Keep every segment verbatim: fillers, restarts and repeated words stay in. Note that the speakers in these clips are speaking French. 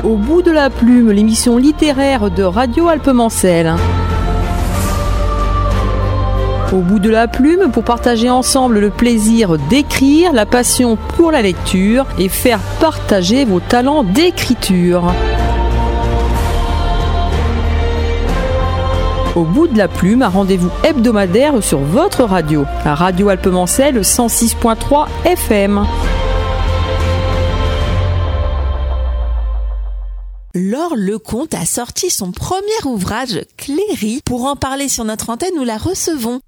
Au bout de la plume, l'émission littéraire de Radio Alpemancel. Au bout de la plume, pour partager ensemble le plaisir d'écrire, la passion pour la lecture et faire partager vos talents d'écriture. Au bout de la plume, un rendez-vous hebdomadaire sur votre radio, à Radio Alpemancel cent six point trois F M. Laure Lecomte a sorti son premier ouvrage, Cléry. Pour en parler sur notre antenne, nous la recevons.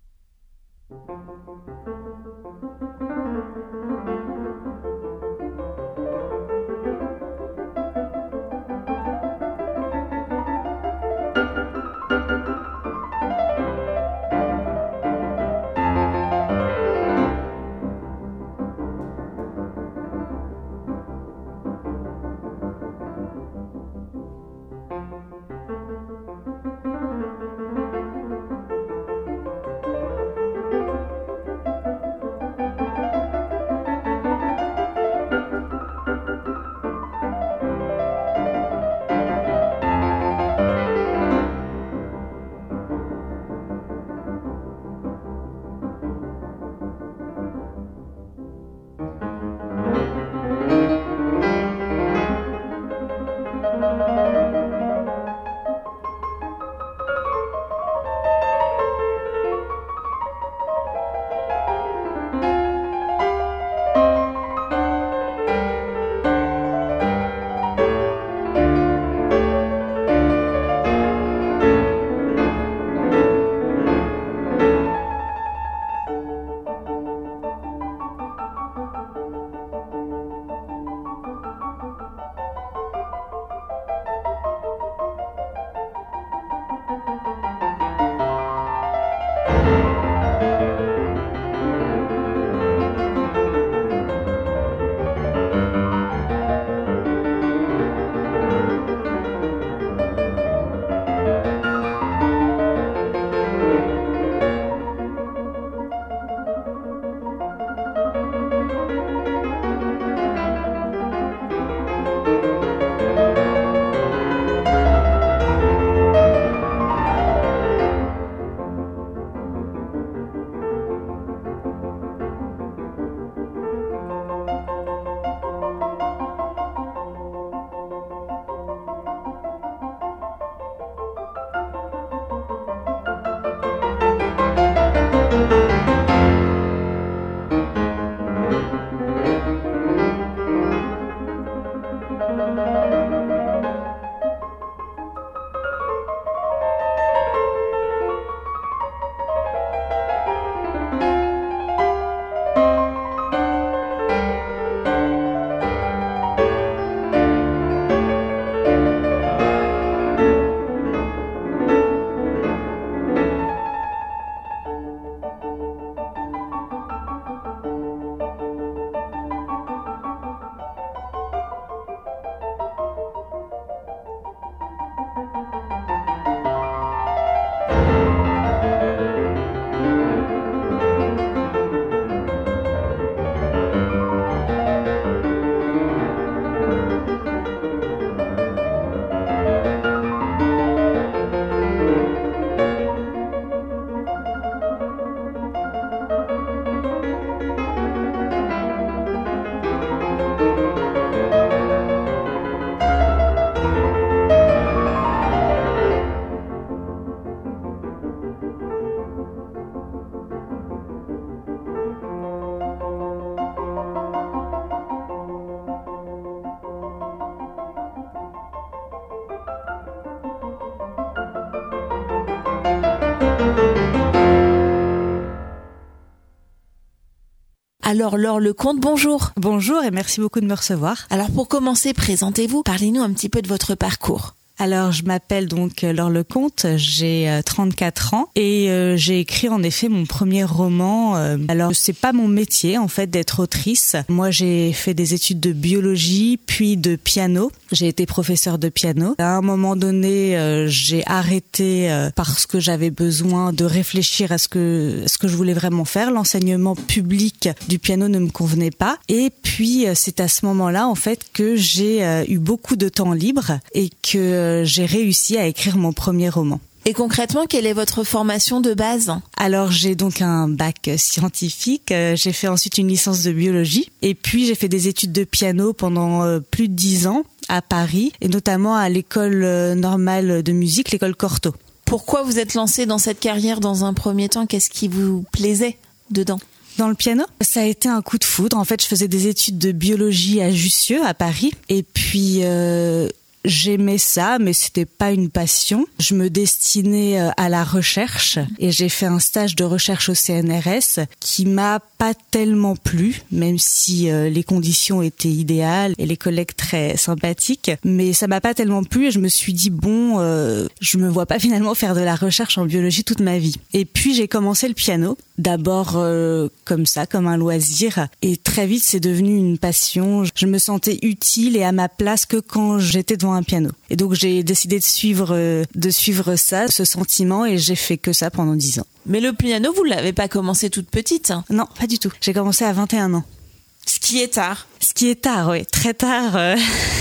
Alors Laure Lecomte, bonjour. Bonjour et merci beaucoup de me recevoir. Alors pour commencer, présentez-vous, parlez-nous un petit peu de votre parcours. Alors, je m'appelle donc Laure Lecomte, j'ai trente-quatre ans et euh, j'ai écrit en effet mon premier roman. Euh, alors, c'est pas mon métier en fait d'être autrice. Moi, j'ai fait des études de biologie puis de piano. J'ai été professeure de piano. À un moment donné, euh, j'ai arrêté euh, parce que j'avais besoin de réfléchir à ce que ce que je voulais vraiment faire. L'enseignement public du piano ne me convenait pas. Et puis, euh, c'est à ce moment-là en fait que j'ai euh, eu beaucoup de temps libre et que euh, j'ai réussi à écrire mon premier roman. Et concrètement, quelle est votre formation de base ? Alors, j'ai donc un bac scientifique, euh, j'ai fait ensuite une licence de biologie, et puis j'ai fait des études de piano pendant euh, plus de dix ans à Paris, et notamment à l'école euh, normale de musique, l'école Cortot. Pourquoi vous êtes lancée dans cette carrière dans un premier temps ? Qu'est-ce qui vous plaisait dedans ? Dans le piano, ça a été un coup de foudre. En fait, je faisais des études de biologie à Jussieu, à Paris, et puis... Euh J'aimais ça, mais c'était pas une passion. Je me destinais à la recherche et j'ai fait un stage de recherche au C N R S qui m'a pas tellement plu, même si euh, les conditions étaient idéales et les collègues très sympathiques. Mais ça m'a pas tellement plu et je me suis dit bon, euh, je me vois pas finalement faire de la recherche en biologie toute ma vie. Et puis j'ai commencé le piano, d'abord euh, comme ça, comme un loisir, et très vite c'est devenu une passion. Je me sentais utile et à ma place que quand j'étais devant un piano. Et donc j'ai décidé de suivre euh, de suivre ça, ce sentiment, et j'ai fait que ça pendant dix ans. Mais le piano, vous l'avez pas commencé toute petite ? Non, pas du tout. J'ai commencé à vingt et un ans. Ce qui est tard. Ce qui est tard, oui. Très tard. Euh,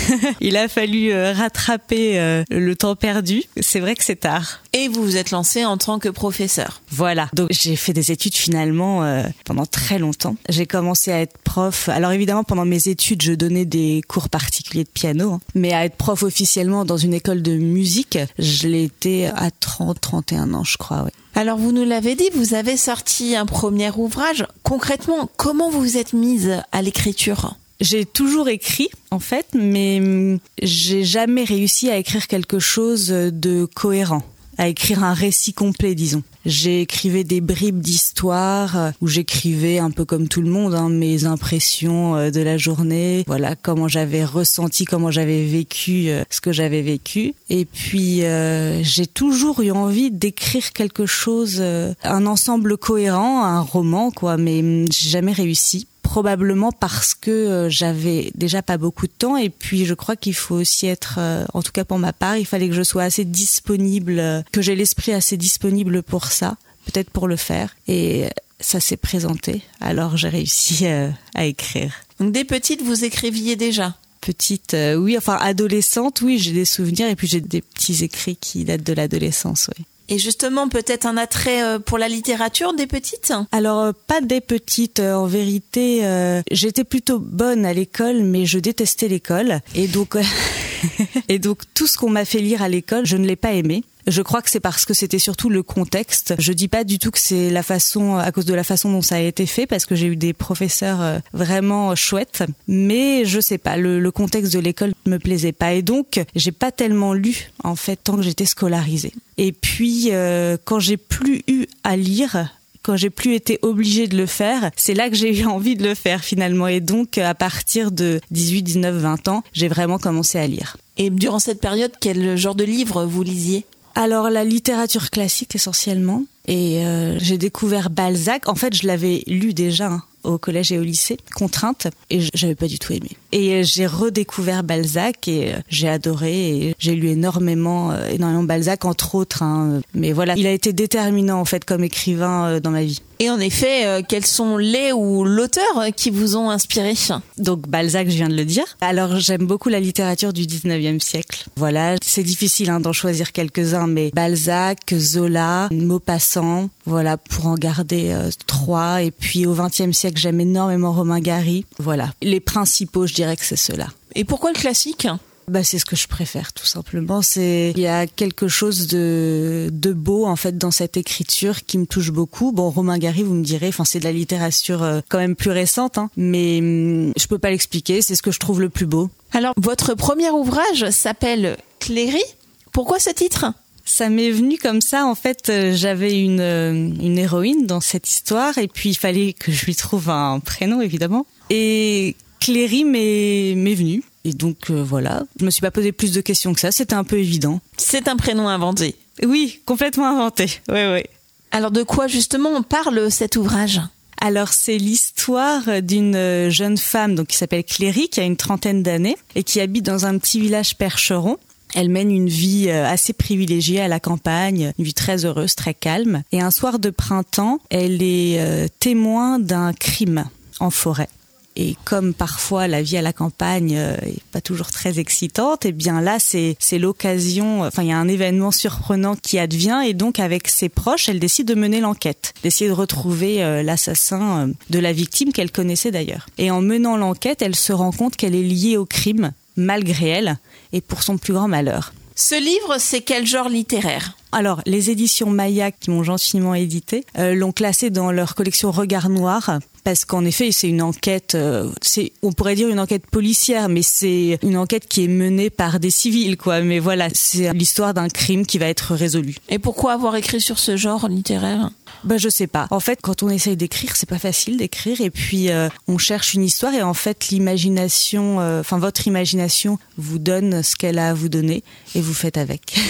il a fallu euh, rattraper euh, le temps perdu. C'est vrai que c'est tard. Et vous vous êtes lancée en tant que professeur. Voilà. Donc j'ai fait des études finalement euh, pendant très longtemps. J'ai commencé à être prof. Alors évidemment, pendant mes études, je donnais des cours particuliers de piano. Hein. Mais à être prof officiellement dans une école de musique, je l'ai été à trente, trente et un ans, je crois, oui. Alors vous nous l'avez dit, vous avez sorti un premier ouvrage. Concrètement, comment vous vous êtes mise à l'écriture ? J'ai toujours écrit, en fait, mais j'ai jamais réussi à écrire quelque chose de cohérent, à écrire un récit complet, disons. J'écrivais des bribes d'histoire où j'écrivais un peu comme tout le monde, hein, mes impressions de la journée, voilà, comment j'avais ressenti, comment j'avais vécu euh, ce que j'avais vécu. Et puis euh, j'ai toujours eu envie d'écrire quelque chose, euh, un ensemble cohérent, un roman, quoi, mais j'ai jamais réussi. Probablement parce que euh, j'avais déjà pas beaucoup de temps, et puis je crois qu'il faut aussi être, euh, en tout cas pour ma part, il fallait que je sois assez disponible, euh, que j'ai l'esprit assez disponible pour ça, peut-être pour le faire, et ça s'est présenté, alors j'ai réussi euh, à écrire. Donc dès petite, vous écriviez déjà ? Petite, euh, oui, enfin adolescente, oui, j'ai des souvenirs, et puis j'ai des petits écrits qui datent de l'adolescence, oui. Et justement, peut-être un attrait pour la littérature des petites ? Alors, pas des petites. En vérité, euh, j'étais plutôt bonne à l'école, mais je détestais l'école. Et donc, et donc tout ce qu'on m'a fait lire à l'école, je ne l'ai pas aimé. Je crois que c'est parce que c'était surtout le contexte. Je dis pas du tout que c'est la façon, à cause de la façon dont ça a été fait, parce que j'ai eu des professeurs vraiment chouettes. Mais je sais pas, le, le contexte de l'école me plaisait pas. Et donc, j'ai pas tellement lu, en fait, tant que j'étais scolarisée. Et puis, euh, quand j'ai plus eu à lire, quand j'ai plus été obligée de le faire, c'est là que j'ai eu envie de le faire finalement. Et donc, à partir de dix-huit, dix-neuf, vingt ans, j'ai vraiment commencé à lire. Et durant cette période, quel genre de livre vous lisiez ? Alors, la littérature classique essentiellement. Et euh, j'ai découvert Balzac. En fait, je l'avais lu déjà hein, au collège et au lycée, contrainte, et j'avais pas du tout aimé. Et j'ai redécouvert Balzac et j'ai adoré. Et j'ai lu énormément, euh, énormément Balzac, entre autres. Hein. Mais voilà, il a été déterminant en fait comme écrivain euh, dans ma vie. Et en effet, euh, quels sont les ou l'auteur qui vous ont inspiré ? Donc Balzac, je viens de le dire. Alors j'aime beaucoup la littérature du dix-neuvième siècle. Voilà, c'est difficile hein, d'en choisir quelques-uns, mais Balzac, Zola, Maupassant, voilà, pour en garder euh, trois. Et puis au vingtième siècle, j'aime énormément Romain Gary. Voilà, les principaux, je dirais que c'est ceux-là. Et pourquoi le classique ? Bah, c'est ce que je préfère, tout simplement. C'est, il y a quelque chose de, de beau, en fait, dans cette écriture qui me touche beaucoup. Bon, Romain Gary, vous me direz, enfin, c'est de la littérature euh, quand même plus récente, hein, mais hum, je peux pas l'expliquer, c'est ce que je trouve le plus beau. Alors, votre premier ouvrage s'appelle Cléry. Pourquoi ce titre ? Ça m'est venu comme ça, en fait, euh, j'avais une, euh, une héroïne dans cette histoire, et puis il fallait que je lui trouve un prénom, évidemment. Et Cléry m'est, m'est venu. Et donc euh, voilà, je me suis pas posé plus de questions que ça, c'était un peu évident. C'est un prénom inventé. Oui, complètement inventé. Oui, oui. Alors de quoi justement on parle cet ouvrage ? Alors c'est l'histoire d'une jeune femme donc qui s'appelle Cléry, qui a une trentaine d'années et qui habite dans un petit village percheron. Elle mène une vie assez privilégiée à la campagne, une vie très heureuse, très calme. Et un soir de printemps, elle est euh, témoin d'un crime en forêt. Et comme parfois la vie à la campagne euh, est pas toujours très excitante, et bien là c'est c'est l'occasion. Enfin, il y a un événement surprenant qui advient, et donc avec ses proches, elle décide de mener l'enquête, d'essayer de retrouver euh, l'assassin euh, de la victime qu'elle connaissait d'ailleurs. Et en menant l'enquête, elle se rend compte qu'elle est liée au crime malgré elle, et pour son plus grand malheur. Ce livre, c'est quel genre littéraire ? Alors, les éditions Maya, qui m'ont gentiment édité, euh, l'ont classé dans leur collection Regard Noir, parce qu'en effet, c'est une enquête, euh, c'est, on pourrait dire une enquête policière, mais c'est une enquête qui est menée par des civils, quoi. Mais voilà, c'est l'histoire d'un crime qui va être résolu. Et pourquoi avoir écrit sur ce genre littéraire ? Ben, je sais pas. En fait, quand on essaye d'écrire, c'est pas facile d'écrire, et puis euh, on cherche une histoire, et en fait, l'imagination, euh, enfin votre imagination vous donne ce qu'elle a à vous donner, et vous faites avec.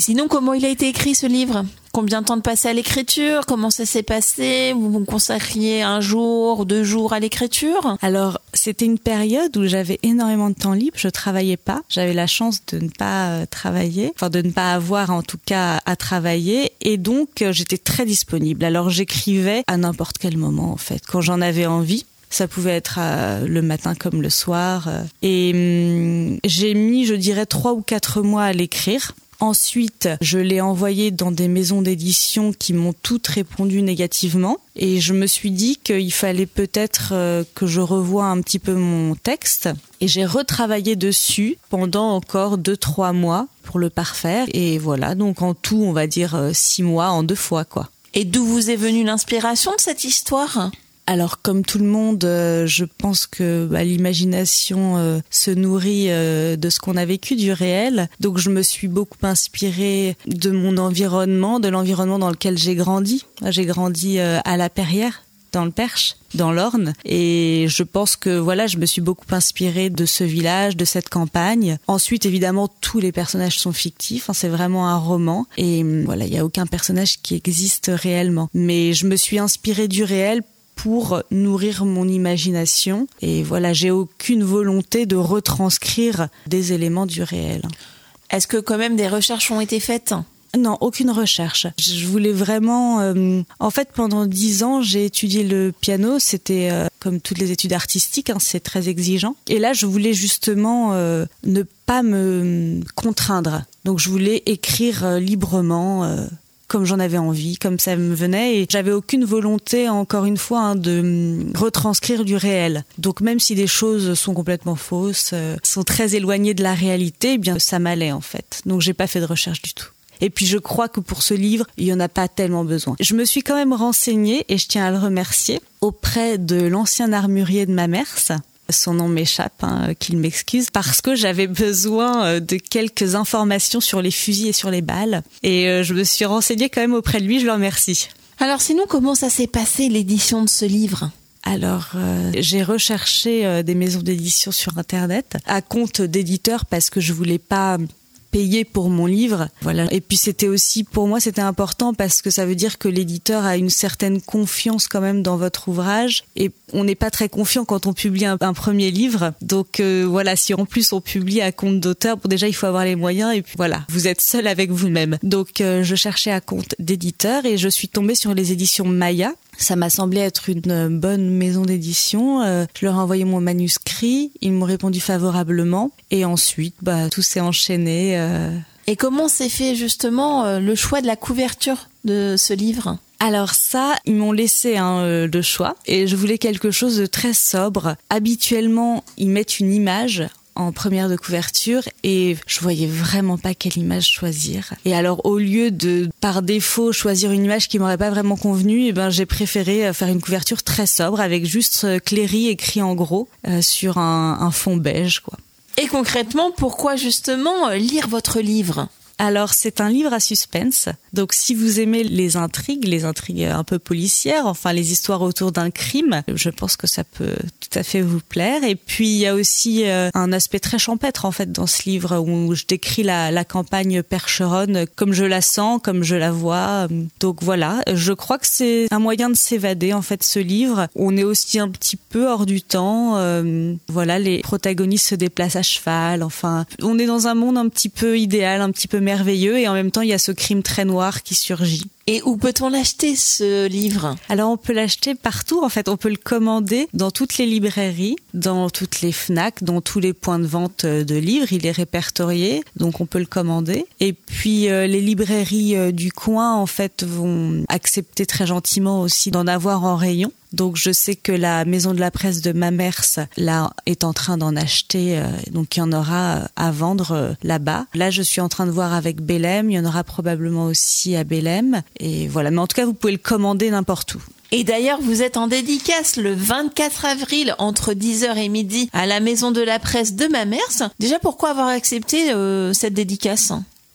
sinon, comment il a été écrit ce livre ? Combien de temps de passé à l'écriture ? Comment ça s'est passé ? Vous vous consacriez un jour, deux jours à l'écriture ? Alors, c'était une période où j'avais énormément de temps libre. Je travaillais pas. J'avais la chance de ne pas travailler, enfin de ne pas avoir en tout cas à travailler, et donc j'étais très disponible. Alors, j'écrivais à n'importe quel moment en fait, quand j'en avais envie. Ça pouvait être euh, le matin comme le soir. Euh, et hum, j'ai mis, je dirais, trois ou quatre mois à l'écrire. Ensuite, je l'ai envoyé dans des maisons d'édition qui m'ont toutes répondu négativement. Et je me suis dit qu'il fallait peut-être euh, que je revoie un petit peu mon texte. Et j'ai retravaillé dessus pendant encore deux, trois mois pour le parfaire. Et voilà, donc en tout, on va dire euh, six mois en deux fois, quoi. Et d'où vous est venue l'inspiration de cette histoire ? Alors, comme tout le monde, euh, je pense que bah, l'imagination euh, se nourrit euh, de ce qu'on a vécu, du réel. Donc, je me suis beaucoup inspirée de mon environnement, de l'environnement dans lequel j'ai grandi. J'ai grandi euh, à La Perrière, dans le Perche, dans l'Orne. Et je pense que voilà, je me suis beaucoup inspirée de ce village, de cette campagne. Ensuite, évidemment, tous les personnages sont fictifs. Hein, c'est vraiment un roman. Et voilà, il n'y a aucun personnage qui existe réellement. Mais je me suis inspirée du réel pour nourrir mon imagination. Et voilà, j'ai aucune volonté de retranscrire des éléments du réel. Est-ce que quand même des recherches ont été faites ? Non, aucune recherche. Je voulais vraiment... Euh, en fait, pendant dix ans, j'ai étudié le piano. C'était euh, comme toutes les études artistiques, hein, c'est très exigeant. Et là, je voulais justement euh, ne pas me contraindre. Donc, je voulais écrire euh, librement... Euh, comme j'en avais envie, comme ça me venait, et j'avais aucune volonté, encore une fois, hein, de retranscrire du réel. Donc même si des choses sont complètement fausses, euh, sont très éloignées de la réalité, eh bien ça m'allait en fait. Donc j'ai pas fait de recherche du tout. Et puis je crois que pour ce livre, il y en a pas tellement besoin. Je me suis quand même renseignée, et je tiens à le remercier, auprès de l'ancien armurier de Mamers. Son nom m'échappe, hein, qu'il m'excuse, parce que j'avais besoin de quelques informations sur les fusils et sur les balles. Et euh, je me suis renseignée quand même auprès de lui, je le remercie. Alors sinon, comment ça s'est passé l'édition de ce livre ? Alors, euh, j'ai recherché euh, des maisons d'édition sur Internet, à compte d'éditeur, parce que je voulais pas... payer pour mon livre, voilà. Et puis c'était aussi, pour moi, c'était important parce que ça veut dire que l'éditeur a une certaine confiance quand même dans votre ouvrage. Et on n'est pas très confiant quand on publie un, un premier livre. Donc euh, voilà, si en plus on publie à compte d'auteur, bon déjà il faut avoir les moyens et puis voilà, vous êtes seul avec vous-même. Donc euh, je cherchais à compte d'éditeur et je suis tombée sur les éditions Maya. Ça m'a semblé être une bonne maison d'édition. Euh, je leur ai envoyé mon manuscrit, ils m'ont répondu favorablement. Et ensuite, bah, tout s'est enchaîné. Euh... Et comment s'est fait justement euh, le choix de la couverture de ce livre ? Alors ça, ils m'ont laissé hein, euh, le choix. Et je voulais quelque chose de très sobre. Habituellement, ils mettent une image en première de couverture et je voyais vraiment pas quelle image choisir. Et alors au lieu de par défaut choisir une image qui m'aurait pas vraiment convenu, eh ben j'ai préféré faire une couverture très sobre avec juste Cléry écrit en gros euh, sur un, un fond beige quoi. Et concrètement, pourquoi justement lire votre livre ? Alors, c'est un livre à suspense. Donc, si vous aimez les intrigues, les intrigues un peu policières, enfin, les histoires autour d'un crime, je pense que ça peut tout à fait vous plaire. Et puis, il y a aussi euh, un aspect très champêtre, en fait, dans ce livre où je décris la, la campagne percheronne comme je la sens, comme je la vois. Donc, voilà. Je crois que c'est un moyen de s'évader, en fait, ce livre. On est aussi un petit peu hors du temps. Euh, voilà, les protagonistes se déplacent à cheval. Enfin, on est dans un monde un petit peu idéal, un petit peu merveilleux et en même temps il y a ce crime très noir qui surgit. Et où peut-on l'acheter ce livre ? Alors on peut l'acheter partout en fait, on peut le commander dans toutes les librairies, dans toutes les Fnac, dans tous les points de vente de livres, il est répertorié, donc on peut le commander. Et puis euh, les librairies euh, du coin en fait vont accepter très gentiment aussi d'en avoir en rayon. Donc je sais que la maison de la presse de Mamers là est en train d'en acheter, euh, donc il y en aura à vendre euh, là-bas. Là je suis en train de voir avec Bellem, il y en aura probablement aussi à Bellem. Et voilà, mais en tout cas vous pouvez le commander n'importe où. Et d'ailleurs, vous êtes en dédicace le vingt-quatre avril entre dix heures et midi à la maison de la presse de Mamers. Déjà, pourquoi avoir accepté euh, cette dédicace ?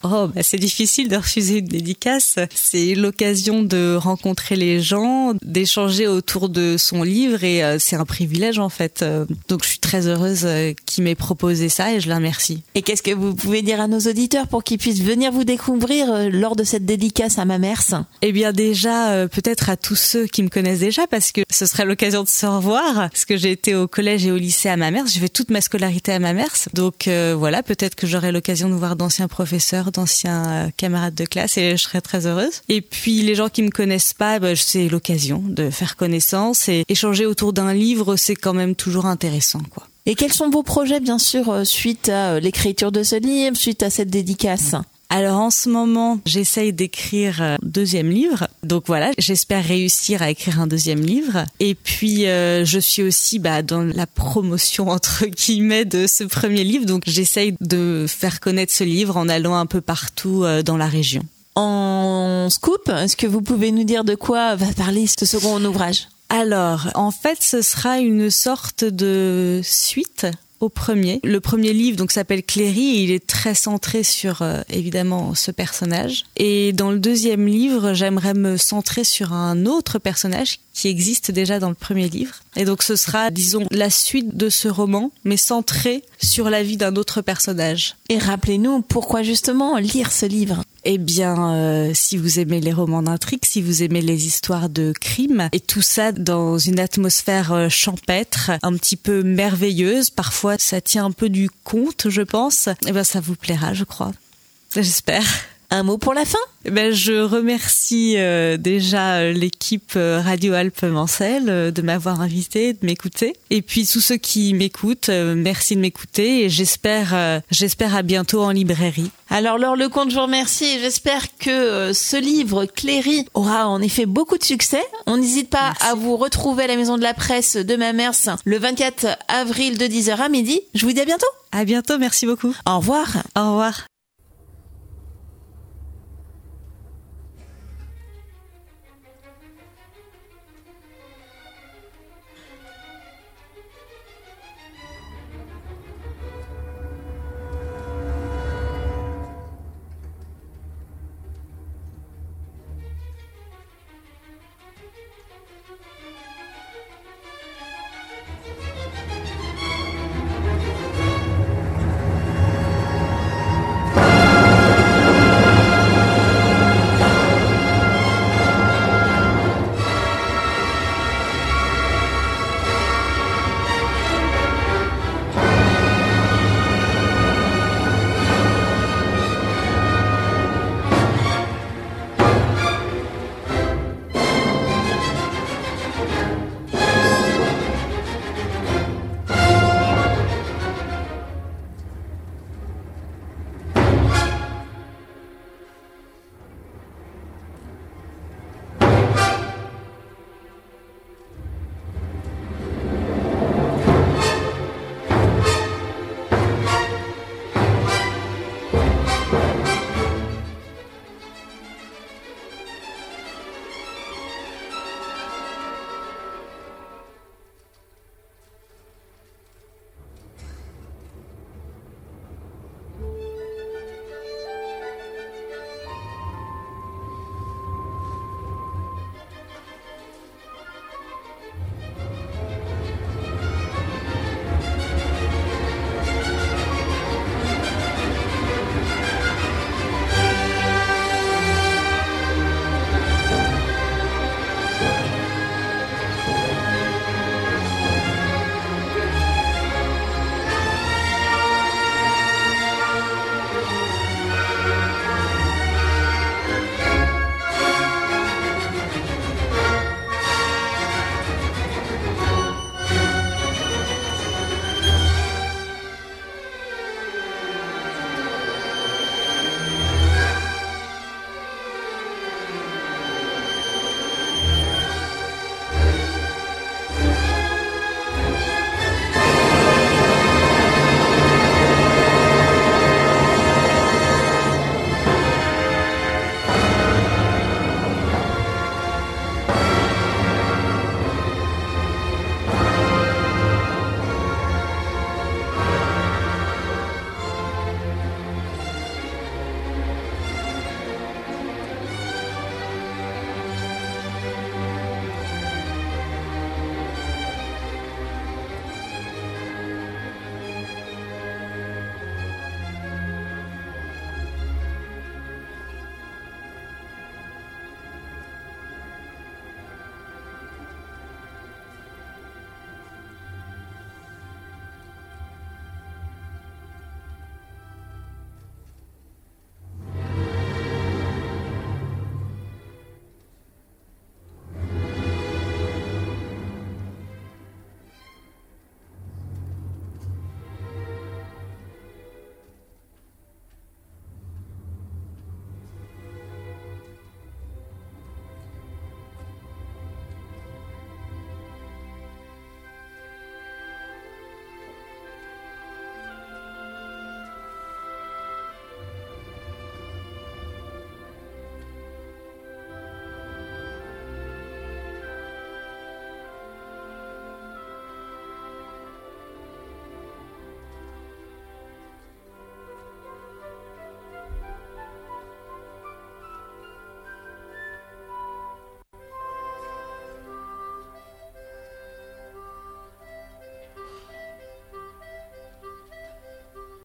Oh, bah c'est difficile de refuser une dédicace. C'est l'occasion de rencontrer les gens, d'échanger autour de son livre et euh, c'est un privilège en fait. Euh, donc je suis très heureuse euh, qu'il m'ait proposé ça et je la remercie. Et qu'est-ce que vous pouvez dire à nos auditeurs pour qu'ils puissent venir vous découvrir euh, lors de cette dédicace à Mamers? Eh bien déjà, euh, peut-être à tous ceux qui me connaissent déjà parce que ce serait l'occasion de se revoir. Parce que j'ai été au collège et au lycée à Mamers. J'ai fait toute ma scolarité à Mamers. Donc euh, voilà, peut-être que j'aurai l'occasion de voir d'anciens professeurs, d'anciens euh, camarades de classe et je serai très heureuse. Et puis les gens qui me connaissent pas, bah, c'est l'occasion de faire connaissance et échanger autour d'un livre, c'est quand même toujours intéressant, quoi. Et quels sont vos projets, bien sûr, suite à l'écriture de ce livre, suite à cette dédicace? Alors en ce moment, j'essaye d'écrire un deuxième livre. Donc voilà, j'espère réussir à écrire un deuxième livre. Et puis euh, je suis aussi bah, dans la promotion entre guillemets de ce premier livre. Donc j'essaye de faire connaître ce livre en allant un peu partout euh, dans la région. En scoop, est-ce que vous pouvez nous dire de quoi va parler ce second ouvrage? Alors, en fait, ce sera une sorte de suite au premier. Le premier livre donc s'appelle Cléry et il est très centré sur euh, évidemment ce personnage. Et dans le deuxième livre, j'aimerais me centrer sur un autre personnage qui existe déjà dans le premier livre. Et donc ce sera, disons, la suite de ce roman, mais centré sur la vie d'un autre personnage. Et rappelez-nous pourquoi justement lire ce livre? Eh bien, euh, si vous aimez les romans d'intrigue, si vous aimez les histoires de crimes, et tout ça dans une atmosphère euh, champêtre, un petit peu merveilleuse, parfois ça tient un peu du conte, je pense, eh ben ça vous plaira, je crois. J'espère. Un mot pour la fin? Ben, je remercie euh, déjà l'équipe euh, Radio Alpes Mancel euh, de m'avoir invité, de m'écouter. Et puis tous ceux qui m'écoutent, euh, merci de m'écouter et j'espère, euh, j'espère à bientôt en librairie. Alors Laure Lecomte, je vous remercie et j'espère que euh, ce livre Cléry aura en effet beaucoup de succès. On n'hésite pas merci. à vous retrouver à la Maison de la Presse de Mamers le vingt-quatre avril de dix heures à midi. Je vous dis à bientôt. À bientôt, merci beaucoup. Au revoir. Au revoir.